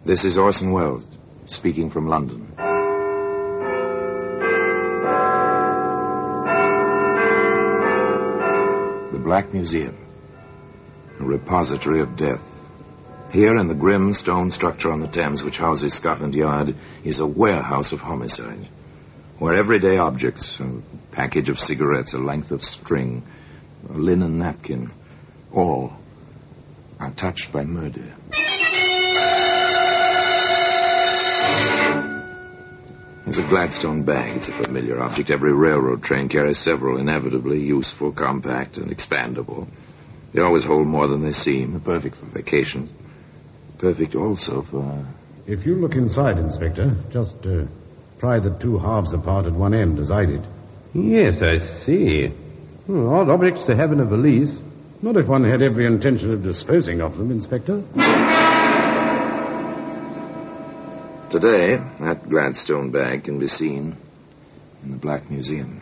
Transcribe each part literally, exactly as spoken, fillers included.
This is Orson Welles, speaking from London. The Black Museum, a repository of death. Here in the grim stone structure on the Thames which houses Scotland Yard is a warehouse of homicide, where everyday objects, a package of cigarettes, a length of string, a linen napkin, all are touched by murder. There's a Gladstone bag. It's a familiar object. Every railroad train carries several, inevitably useful, compact, and expandable. They always hold more than they seem. Perfect for vacations. Perfect also for... If you look inside, Inspector, just uh, pry the two halves apart at one end, as I did. Yes, I see. Well, odd objects to have in a valise. Not if one had every intention of disposing of them, Inspector. Today, that Gladstone bag can be seen in the Black Museum.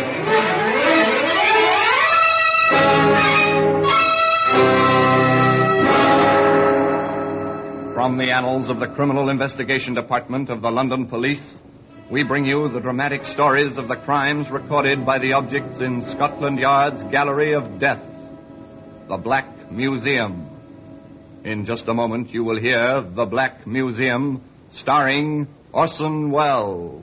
From the annals of the Criminal Investigation Department of the London Police, we bring you the dramatic stories of the crimes recorded by the objects in Scotland Yard's Gallery of Death, the Black Museum. In just a moment, you will hear The Black Museum, starring Orson Welles.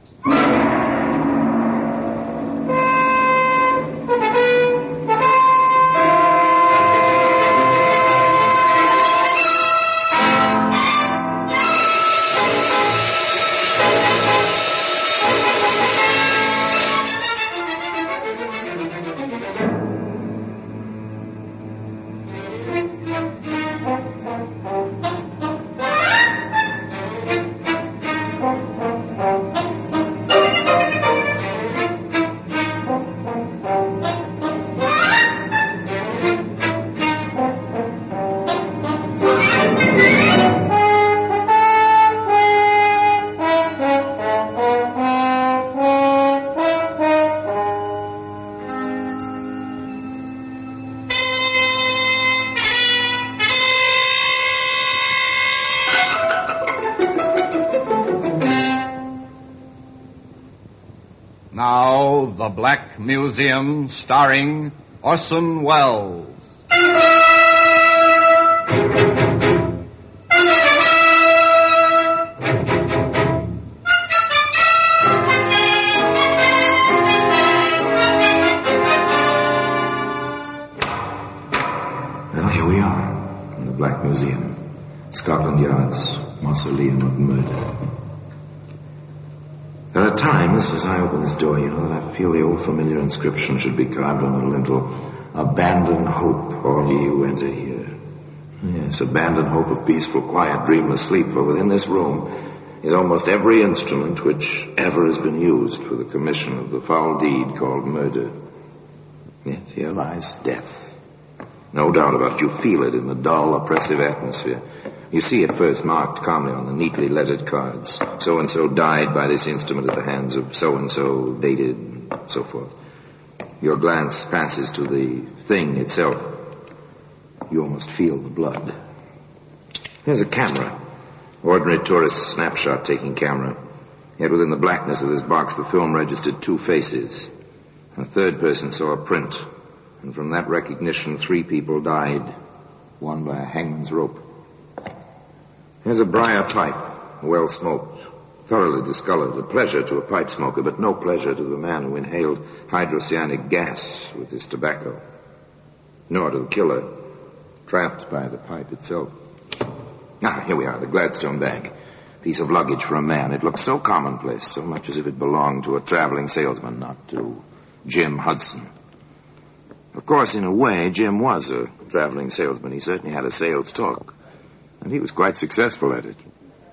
Now, The Black Museum, starring Orson Welles. Well, here we are, in the Black Museum. Scotland Yard's mausoleum of murder. There are times, as I open this door, you know, that I feel the old familiar inscription should be carved on the lintel. Abandon hope, all ye who enter here. Yes, abandon hope of peaceful, quiet, dreamless sleep, for within this room is almost every instrument which ever has been used for the commission of the foul deed called murder. Yes, here lies death. No doubt about it. You feel it in the dull, oppressive atmosphere. You see it first marked calmly on the neatly lettered cards. So-and-so died by this instrument at the hands of so-and-so, dated, and so forth. Your glance passes to the thing itself. You almost feel the blood. Here's a camera. Ordinary tourist snapshot-taking camera. Yet within the blackness of this box, the film registered two faces. A third person saw a print. And from that recognition, three people died. One by a hangman's rope. Here's a briar pipe, well smoked, thoroughly discolored. A pleasure to a pipe smoker, but no pleasure to the man who inhaled hydrocyanic gas with his tobacco. Nor to the killer, trapped by the pipe itself. Ah, here we are, the Gladstone bag. Piece of luggage for a man. It looks so commonplace, so much as if it belonged to a traveling salesman, not to Jim Hudson. Of course, in a way, Jim was a traveling salesman. He certainly had a sales talk. And he was quite successful at it.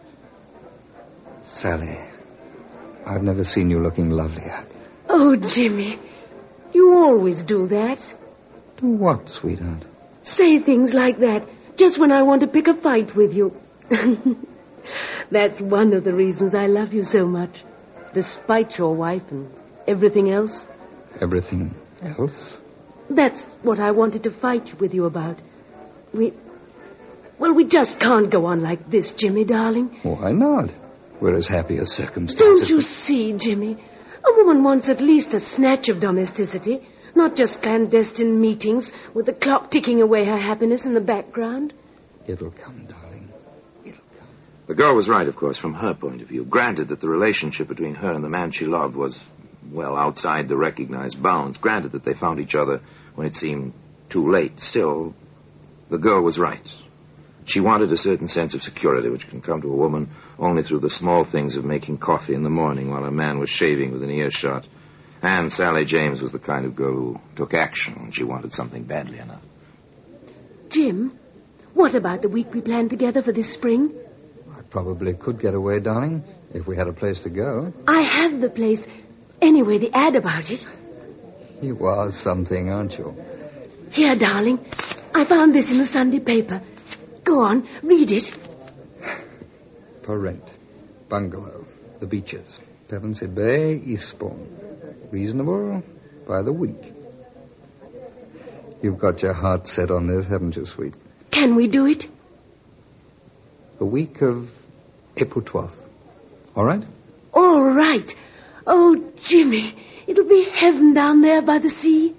Sally, I've never seen you looking lovelier. Oh, Jimmy, you always do that. Do what, sweetheart? Say things like that, just when I want to pick a fight with you. That's one of the reasons I love you so much. Despite your wife and everything else. Everything else? That's what I wanted to fight with you about. We... Well, we just can't go on like this, Jimmy, darling. Why not? We're as happy as circumstances. Don't you see, Jimmy? A woman wants at least a snatch of domesticity, not just clandestine meetings with the clock ticking away her happiness in the background. It'll come, darling. It'll come. The girl was right, of course, from her point of view. Granted that the relationship between her and the man she loved was, well, outside the recognized bounds. Granted that they found each other when it seemed too late. Still, the girl was right. She wanted a certain sense of security which can come to a woman only through the small things of making coffee in the morning while a man was shaving within earshot. And Sally James was the kind of girl who took action when she wanted something badly enough. Jim, what about the week we planned together for this spring? I probably could get away, darling, if we had a place to go. I have the place. Anyway, the ad about it. You are something, aren't you? Here, darling. I found this in the Sunday paper. Go on, read it. For rent. Bungalow. The Beaches. Pevensey Bay, Eastbourne. Reasonable by the week. You've got your heart set on this, haven't you, sweet? Can we do it? The week of April twelfth. All right? All right. Oh, Jimmy, it'll be heaven down there by the sea.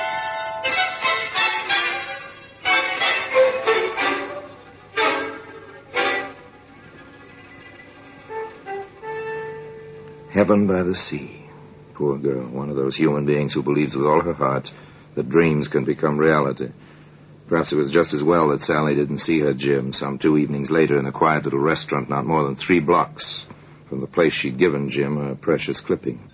Heaven by the sea. Poor girl, one of those human beings who believes with all her heart that dreams can become reality. Perhaps it was just as well that Sally didn't see her Jim some two evenings later in a quiet little restaurant not more than three blocks from the place she'd given Jim her precious clippings.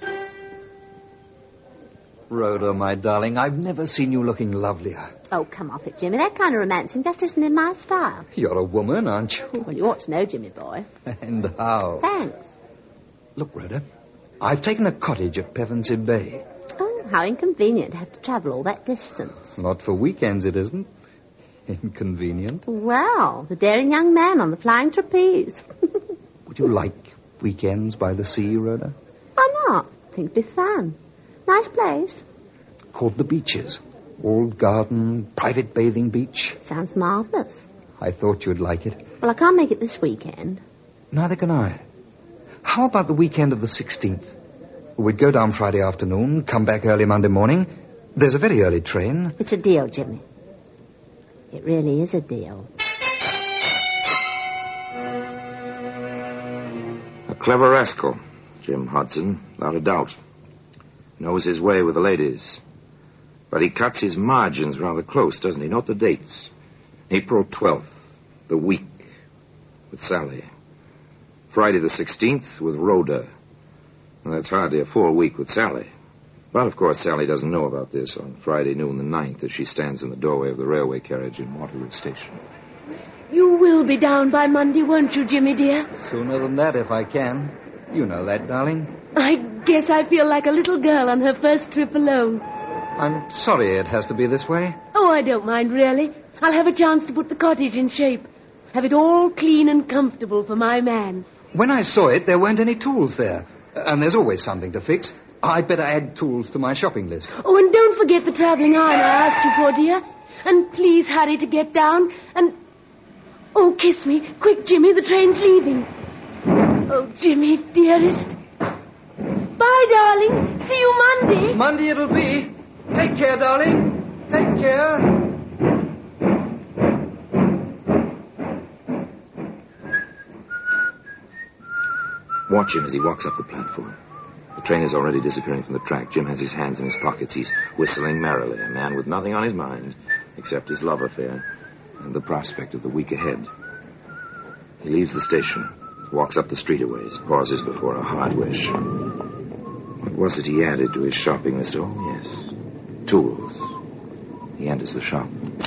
Rhoda, my darling, I've never seen you looking lovelier. Oh, come off it, Jimmy. That kind of romancing just isn't in my style. You're a woman, aren't you? Well, you ought to know, Jimmy boy. And how? Thanks. Look, Rhoda, I've taken a cottage at Pevensey Bay. Oh, how inconvenient to have to travel all that distance. Not for weekends, it isn't. Inconvenient. Well, the daring young man on the flying trapeze. Would you like weekends by the sea, Rhoda? Why not? I think it'd be fun. Nice place. Called the Beaches. Old garden, private bathing beach. Sounds marvellous. I thought you'd like it. Well, I can't make it this weekend. Neither can I. How about the weekend of the sixteenth? We'd go down Friday afternoon, come back early Monday morning. There's a very early train. It's a deal, Jimmy. It really is a deal. A clever rascal, Jim Hudson, without a doubt. Knows his way with the ladies. But he cuts his margins rather close, doesn't he? Note the dates. April twelfth, the week, with Sally. Friday the sixteenth with Rhoda. Well, that's hardly a full week with Sally. But, of course, Sally doesn't know about this on Friday noon the ninth as she stands in the doorway of the railway carriage in Waterloo Station. You will be down by Monday, won't you, Jimmy, dear? Sooner than that, if I can. You know that, darling. I guess I feel like a little girl on her first trip alone. I'm sorry it has to be this way. Oh, I don't mind, really. I'll have a chance to put the cottage in shape. Have it all clean and comfortable for my man. When I saw it, there weren't any tools there. And there's always something to fix. I'd better add tools to my shopping list. Oh, and don't forget the travelling iron I asked you for, dear. And please hurry to get down. And... Oh, kiss me. Quick, Jimmy, the train's leaving. Oh, Jimmy, dearest. Bye, darling. See you Monday. Monday it'll be. Take care, darling. Take care. Watch him as he walks up the platform. The train is already disappearing from the track. Jim has his hands in his pockets. He's whistling merrily, a man with nothing on his mind except his love affair and the prospect of the week ahead. He leaves the station, walks up the street a ways, pauses before a hardware shop. What was it he added to his shopping list? Oh, yes, tools. He enters the shop.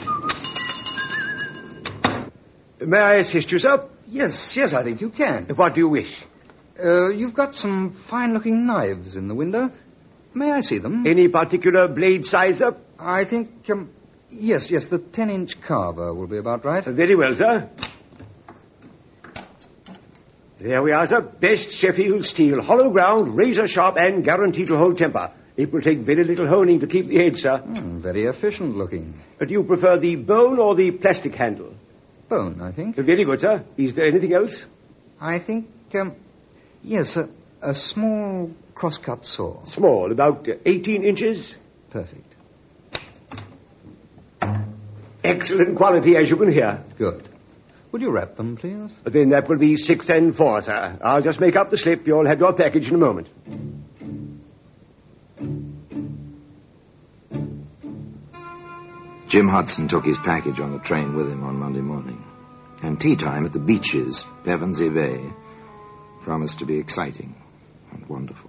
May I assist you, sir? Yes, yes, I think you can. What do you wish? Uh, you've got some fine-looking knives in the window. May I see them? Any particular blade size, sir? I think, um, yes, yes, the ten-inch carver will be about right. Very well, sir. There we are, sir. Best Sheffield steel, hollow ground, razor sharp, and guaranteed to hold temper. It will take very little honing to keep the edge, sir. Mm, very efficient looking. Do you prefer the bone or the plastic handle? bone, I think. Very good, sir. Is there anything else? I think, um, yes, a, a small cross-cut saw. Small, about uh, eighteen inches. Perfect. Excellent quality, as you can hear. Good. Would you wrap them, please? Then that will be six and four, sir. I'll just make up the slip. You'll have your package in a moment. Jim Hudson took his package on the train with him on Monday morning. And tea time at the beaches, Pevensey Bay, promised to be exciting and wonderful.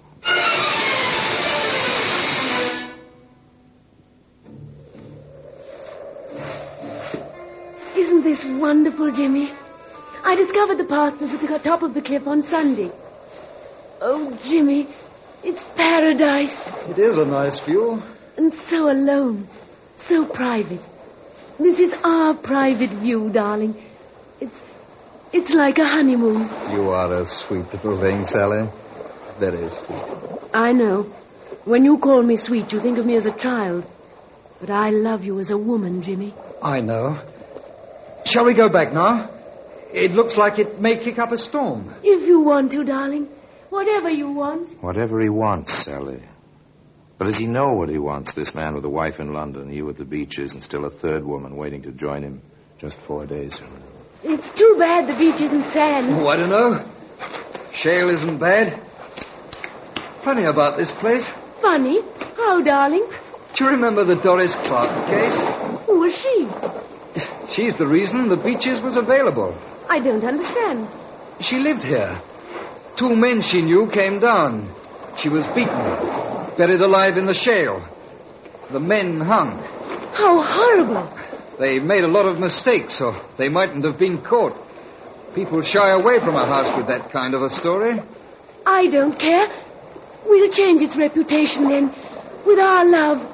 Isn't this wonderful, Jimmy? I discovered the partners at the top of the cliff on Sunday. Oh, Jimmy, it's paradise. It is a nice view. And so alone, so private. This is our private view, darling. It's, it's like a honeymoon. You are a sweet little thing, Sally. Very sweet. I know. When you call me sweet, you think of me as a child. But I love you as a woman, Jimmy. I know. Shall we go back now? It looks like it may kick up a storm. If you want to, darling. Whatever you want. Whatever he wants, Sally. But does he know what he wants, this man with a wife in London, you at the beaches, and still a third woman waiting to join him just four days from now? It's too bad the beach isn't sand. Oh, I don't know. Shale isn't bad. Funny about this place. Funny? How, darling? Do you remember the Doris Clark case? Who was she? She's the reason the beaches was available. I don't understand. She lived here. Two men she knew came down. She was beaten, buried alive in the shale. The men hung. How horrible. They made a lot of mistakes, so they mightn't have been caught. People shy away from a house with that kind of a story. I don't care. We'll change its reputation then, with our love.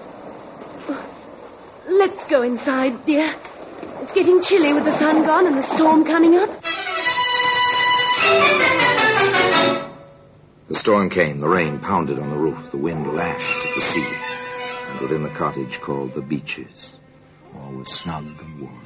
Let's go inside, dear. It's getting chilly with the sun gone and the storm coming up. The storm came. The rain pounded on the roof. The wind lashed at the sea. And within the cottage called the Beaches, all was snug and warm.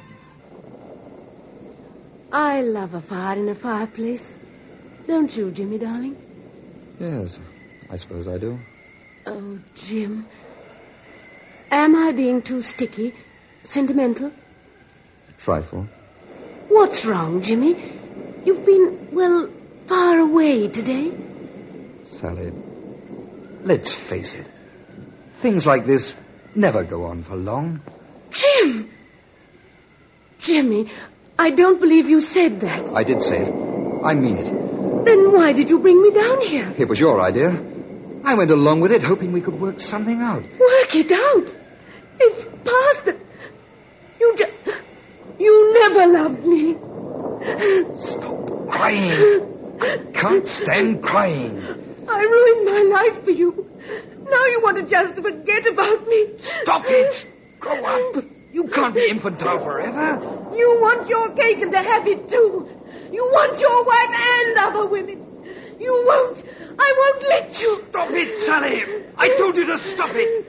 I love a fire in a fireplace. Don't you, Jimmy, darling? Yes, I suppose I do. Oh, Jim. Am I being too sticky? Sentimental? Trifle. What's wrong, Jimmy? You've been, well, far away today. Sally, let's face it. Things like this never go on for long. Jim! Jimmy, I don't believe you said that. I did say it. I mean it. Then why did you bring me down here? It was your idea. I went along with it, hoping we could work something out. Work it out? It's past the... You just... You never loved me. Stop crying. I can't stand crying. I ruined my life for you. Now you want to just forget about me. Stop it. Grow up. You can't be infantile forever. You want your cake and to have it too. You want your wife and other women. You won't. I won't let you. Stop it, Sally. I told you to stop it.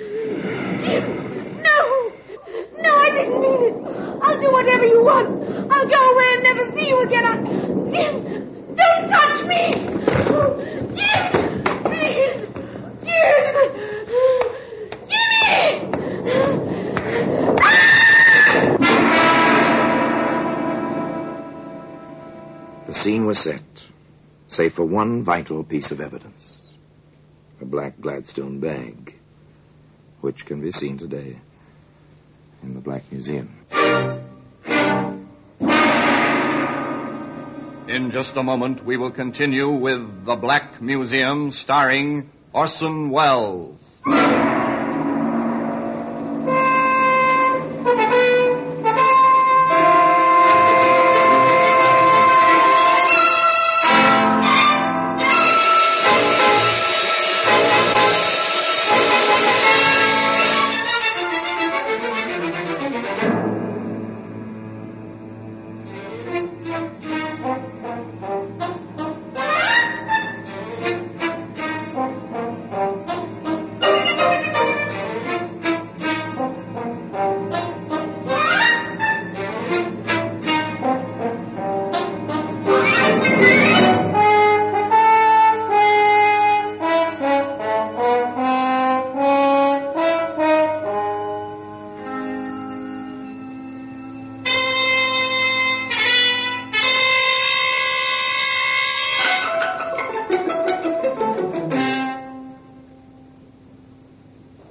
Jim, no. No, I didn't mean it. I'll do whatever you want. I'll go away and never see you again. I... Jim, don't touch me. Oh, Jim, please. Jim. Jimmy. The scene was set, save for one vital piece of evidence. A black Gladstone bag, which can be seen today in the Black Museum. In just a moment, we will continue with The Black Museum, starring Orson Welles.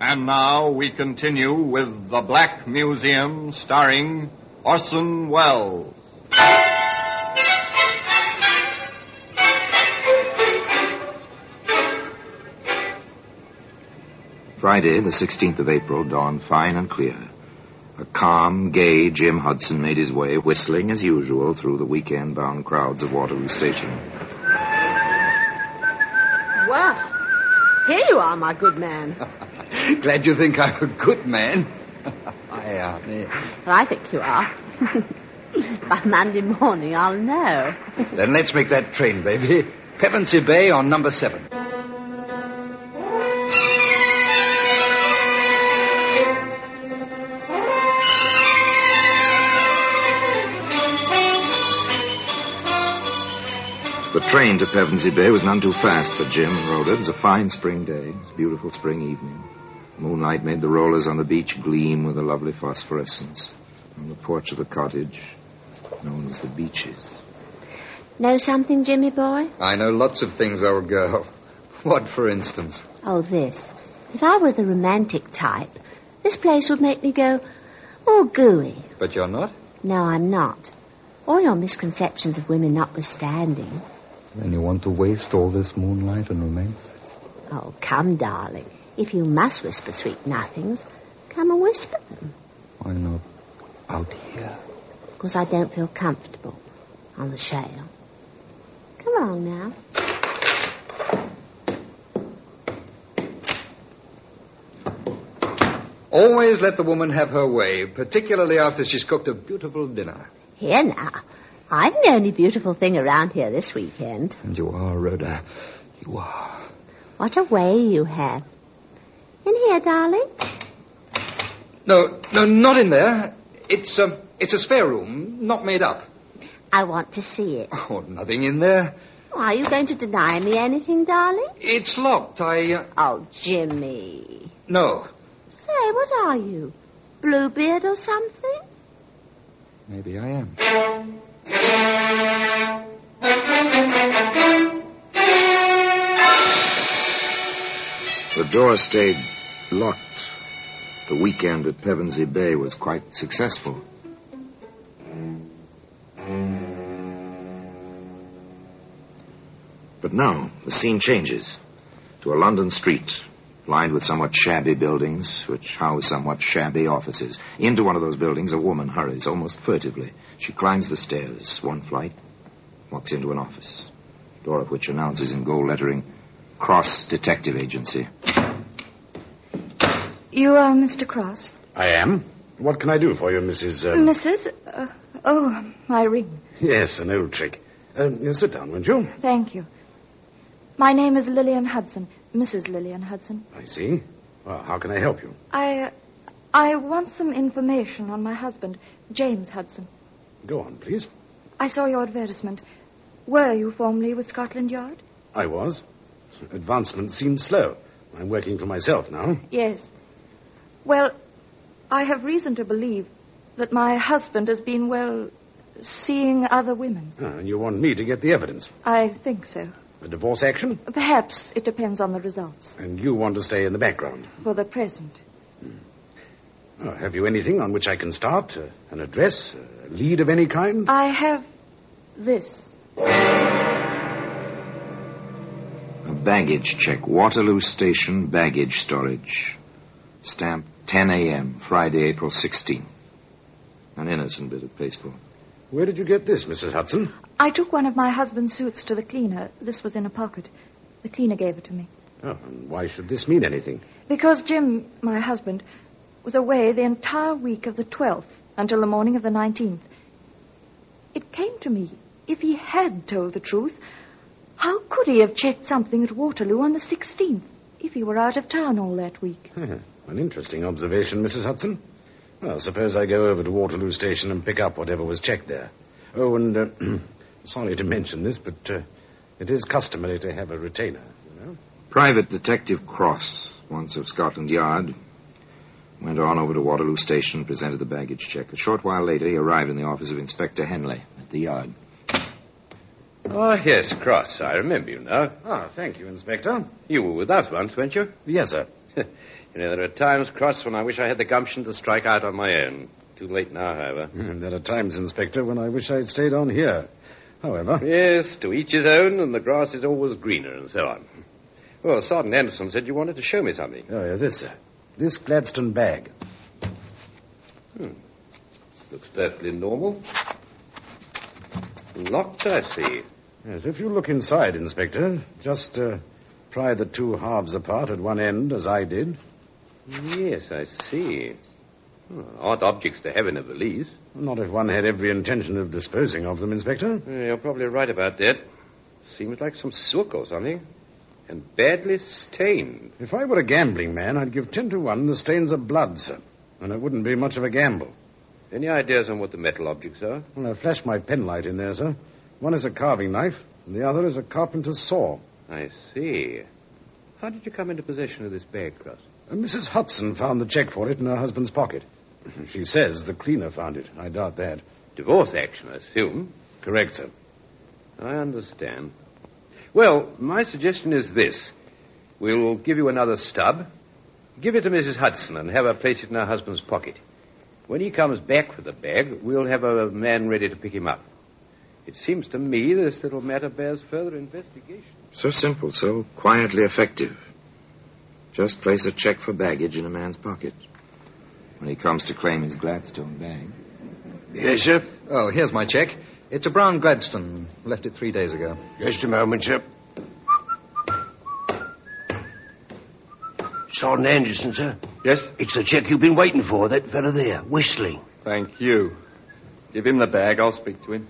And now we continue with The Black Museum, starring Orson Welles. Friday, the sixteenth of April, dawned fine and clear. A calm, gay Jim Hudson made his way, whistling as usual, through the weekend-bound crowds of Waterloo Station. Well, here you are, my good man. Glad you think I'm a good man. I am. Well, I think you are. By Monday morning, I'll know. Then let's make that train, baby. Pevensey Bay on number seven. The train to Pevensey Bay was none too fast for Jim and Rhoda. It was a fine spring day. It was a beautiful spring evening. Moonlight made the rollers on the beach gleam with a lovely phosphorescence. On the porch of the cottage, known as the Beeches. Know something, Jimmy boy? I know lots of things, old girl. What, for instance? Oh, this. If I were the romantic type, this place would make me go, oh, gooey. But you're not? No, I'm not. All your misconceptions of women notwithstanding. Then you want to waste all this moonlight and romance? Oh, come, darling. If you must whisper sweet nothings, come and whisper them. Why not out here? Because I don't feel comfortable on the shale. Come along now. Always let the woman have her way, particularly after she's cooked a beautiful dinner. Here now. I'm the only beautiful thing around here this weekend. And you are, Rhoda. You are. What a way you have. In here, darling? No, no, not in there. It's a, it's a spare room, not made up. I want to see it. Oh, nothing in there. Are you going to deny me anything, darling? It's locked. I... Uh... Oh, Jimmy. No. Say, what are you? Bluebeard or something? Maybe I am. The door stayed locked. The weekend at Pevensey Bay was quite successful. But now, the scene changes to a London street lined with somewhat shabby buildings, which house somewhat shabby offices. Into one of those buildings, a woman hurries, almost furtively. She climbs the stairs, one flight, walks into an office, door of which announces in gold lettering, Cross Detective Agency. You are Mister Cross? I am. What can I do for you, Missus Um... Missus Uh, oh, my ring. Yes, an old trick. Uh, sit down, won't you? Thank you. My name is Lillian Hudson, Missus Lillian Hudson. I see. Well, how can I help you? I, uh, I want some information on my husband, James Hudson. Go on, please. I saw your advertisement. Were you formerly with Scotland Yard? I was. Advancement seems slow. I'm working for myself now. Yes. Well, I have reason to believe that my husband has been, well, seeing other women. Ah, and you want me to get the evidence? I think so. A divorce action? Perhaps. It depends on the results. And you want to stay in the background? For the present. Hmm. Oh, have you anything on which I can start? Uh, an address? A lead of any kind? I have this. A baggage check. Waterloo Station baggage storage. Stamped ten a.m., Friday, April sixteenth. An innocent bit of pasteboard. Where did you get this, Missus Hudson? I took one of my husband's suits to the cleaner. This was in a pocket. The cleaner gave it to me. Oh, and why should this mean anything? Because Jim, my husband, was away the entire week of the twelfth until the morning of the nineteenth. It came to me, if he had told the truth, how could he have checked something at Waterloo on the sixteenth if he were out of town all that week? An interesting observation, Missus Hudson. Well, suppose I go over to Waterloo Station and pick up whatever was checked there. Oh, and uh, sorry to mention this, but uh, it is customary to have a retainer, you know. Private Detective Cross, once of Scotland Yard, went on over to Waterloo Station and presented the baggage check. A short while later, he arrived in the office of Inspector Henley at the Yard. Oh, yes, Cross. I remember you now. Ah, thank you, Inspector. You were with us once, weren't you? Yes, sir. You know, there are times, Cross, when I wish I had the gumption to strike out on my own. Too late now, however. There are times, Inspector, when I wish I'd stayed on here. However... Yes, to each his own, and the grass is always greener, and so on. Well, Sergeant Anderson said you wanted to show me something. Oh, yeah, this, sir. This Gladstone bag. Hmm. Looks perfectly normal. Locked, I see. Yes, if you look inside, Inspector, just uh, pry the two halves apart at one end, as I did. Yes, I see. Oh, odd objects to have in a valise. Not if one had every intention of disposing of them, Inspector. You're probably right about that. Seems like some silk or something. And badly stained. If I were a gambling man, I'd give ten to one the stains are blood, sir. And it wouldn't be much of a gamble. Any ideas on what the metal objects are? Well, I flashed my penlight in there, sir. One is a carving knife, and the other is a carpenter's saw. I see. How did you come into possession of this bag, Cross? Uh, Missus Hudson found the check for it in her husband's pocket. She says the cleaner found it. I doubt that. Divorce action, I assume. Correct, sir. I understand. Well, my suggestion is this. We'll give you another stub. Give it to Missus Hudson and have her place it in her husband's pocket. When he comes back with the bag, we'll have a man ready to pick him up. It seems to me this little matter bears further investigation. So simple, so quietly effective. Just place a check for baggage in a man's pocket. When he comes to claim his Gladstone bag. Yes, sir? Oh, here's my check. It's a brown Gladstone. Left it three days ago. Just a moment, sir. Sergeant Anderson, sir. Yes? It's the check you've been waiting for, that fellow there, whistling. Thank you. Give him the bag. I'll speak to him.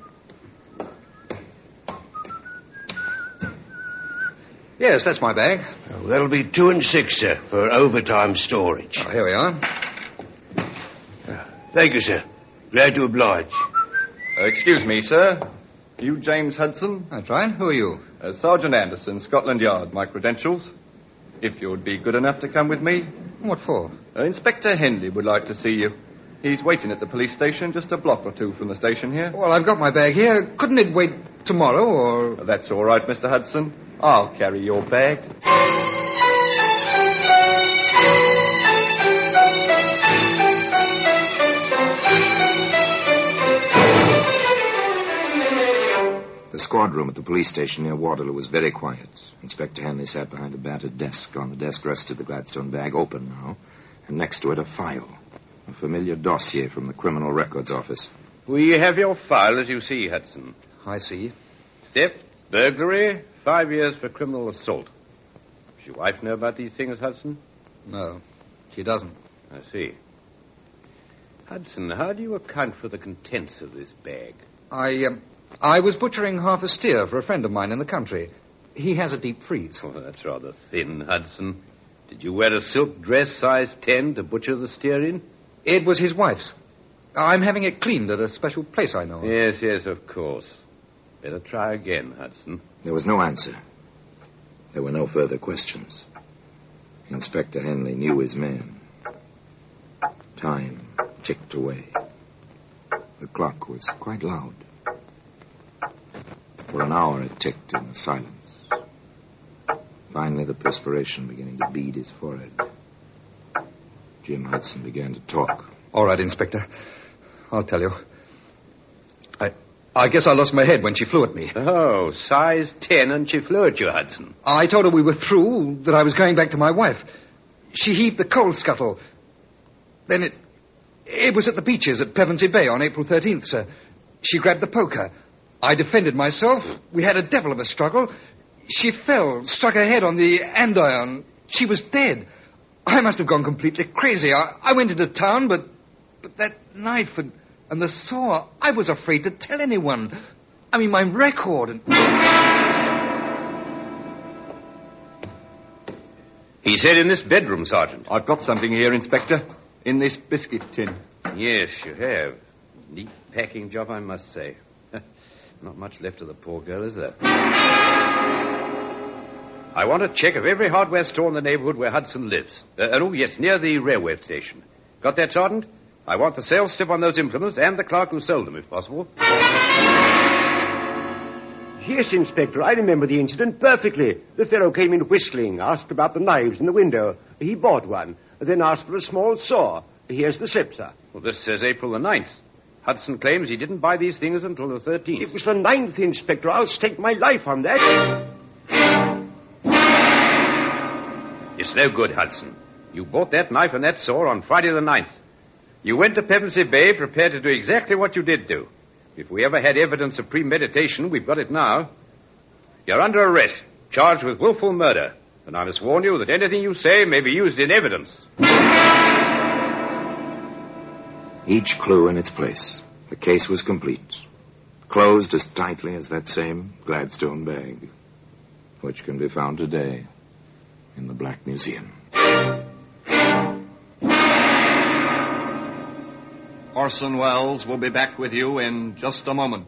Yes, that's my bag. Oh, that'll be two and six, sir, for overtime storage. Oh, here we are. Thank you, sir. Glad to oblige. Uh, excuse me, sir. You James Hudson? That's right. Who are you? Uh, Sergeant Anderson, Scotland Yard. My credentials. If you would be good enough to come with me. What for? Uh, Inspector Henley would like to see you. He's waiting at the police station just a block or two from the station here. Well, I've got my bag here. Couldn't it wait tomorrow, or... Uh, that's all right, Mister Hudson. I'll carry your bag. The squad room at the police station near Waterloo was very quiet. Inspector Henley sat behind a battered desk. On the desk rested the Gladstone bag, open now, and next to it a file, a familiar dossier from the Criminal Records Office. We have your file, as you see, Hudson. I see. Theft, burglary, five years for criminal assault. Does your wife know about these things, Hudson? No, she doesn't. I see. Hudson, how do you account for the contents of this bag? I, um, I was butchering half a steer for a friend of mine in the country. He has a deep freeze. Oh, that's rather thin, Hudson. Did you wear a silk dress size ten to butcher the steer in? It was his wife's. I'm having it cleaned at a special place I know. Yes, yes, of course. Better try again, Hudson. There was no answer. There were no further questions. Inspector Henley knew his man. Time ticked away. The clock was quite loud. For an hour it ticked in the silence. Finally, the perspiration beginning to bead his forehead. Jim Hudson began to talk. All right, Inspector. I'll tell you. I I guess I lost my head when she flew at me. Oh, size ten and she flew at you, Hudson. I told her we were through, that I was going back to my wife. She heaved the coal scuttle. Then it... It was at the beaches at Pevensey Bay on April thirteenth, sir. She grabbed the poker. I defended myself. We had a devil of a struggle. She fell, struck her head on the andiron. She was dead. I must have gone completely crazy. I, I went into town, but but that knife and, and the saw, I was afraid to tell anyone. I mean, my record and... He said in this bedroom, Sergeant. I've got something here, Inspector. In this biscuit tin. Yes, you have. Neat packing job, I must say. Not much left of the poor girl, is there? I want a check of every hardware store in the neighborhood where Hudson lives. Uh, oh, yes, near the railway station. Got that, Sergeant? I want the sales slip on those implements and the clerk who sold them, if possible. Yes, Inspector, I remember the incident perfectly. The fellow came in whistling, asked about the knives in the window. He bought one, then asked for a small saw. Here's the slip, sir. Well, this says April the ninth. Hudson claims he didn't buy these things until the thirteenth. It was the ninth, Inspector. I'll stake my life on that. It's no good, Hudson. You bought that knife and that saw on Friday the ninth. You went to Pevensey Bay prepared to do exactly what you did do. If we ever had evidence of premeditation, we've got it now. You're under arrest, charged with willful murder. And I must warn you that anything you say may be used in evidence. Each clue in its place. The case was complete. Closed as tightly as that same Gladstone bag, which can be found today in the Black Museum. Orson Welles will be back with you in just a moment.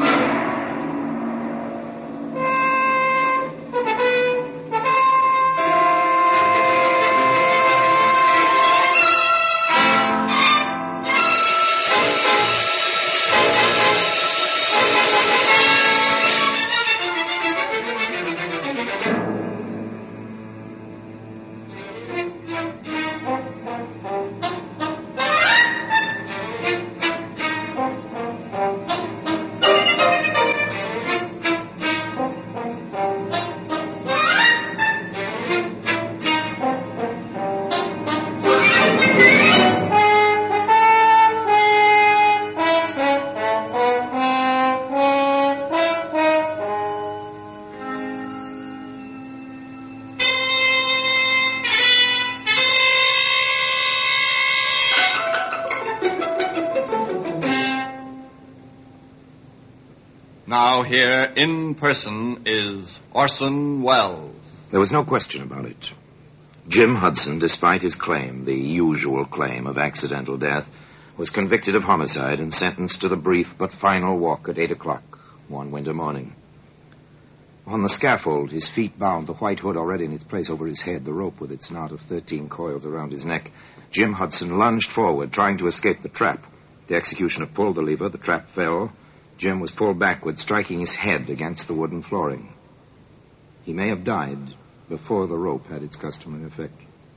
Now here in person is Orson Welles. There was no question about it. Jim Hudson, despite his claim, the usual claim of accidental death, was convicted of homicide and sentenced to the brief but final walk at eight o'clock one winter morning. On the scaffold, his feet bound, the white hood already in its place over his head, the rope with its knot of thirteen coils around his neck, Jim Hudson lunged forward, trying to escape the trap. The executioner pulled the lever, the trap fell. Jim was pulled backward, striking his head against the wooden flooring. He may have died before the rope had its customary effect.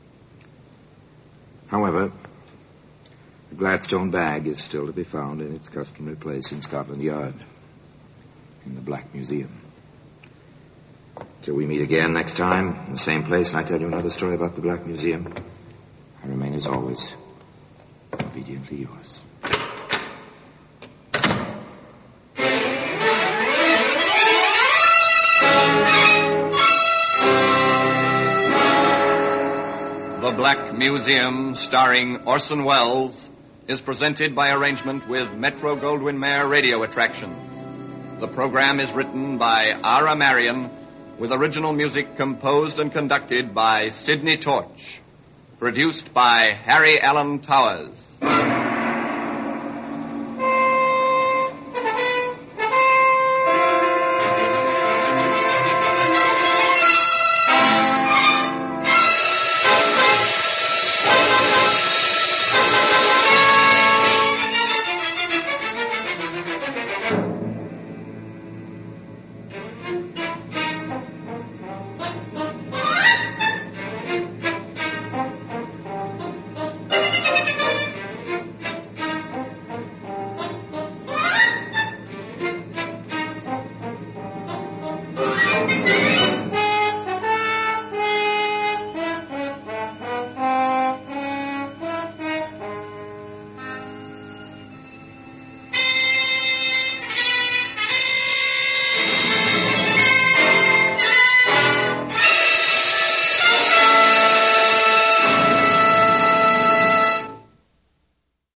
However, the Gladstone bag is still to be found in its customary place in Scotland Yard, in the Black Museum. Till we meet again next time, in the same place, and I tell you another story about the Black Museum, I remain, as always, obediently yours. The Black Museum, starring Orson Welles, is presented by arrangement with Metro-Goldwyn-Mayer Radio Attractions. The program is written by Ara Marion, with original music composed and conducted by Sidney Torch. Produced by Harry Allen Towers.